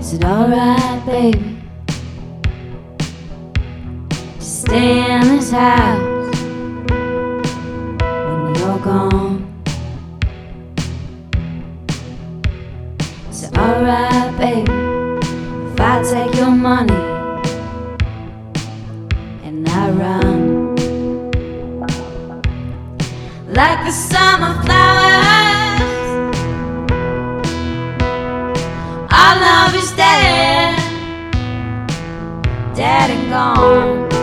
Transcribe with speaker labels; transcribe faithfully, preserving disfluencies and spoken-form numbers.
Speaker 1: Is it alright, baby, to stay in this house when you're gone? Is it alright, baby, if I take your money and I run like the summer flowers? Our love is dead, dead and gone.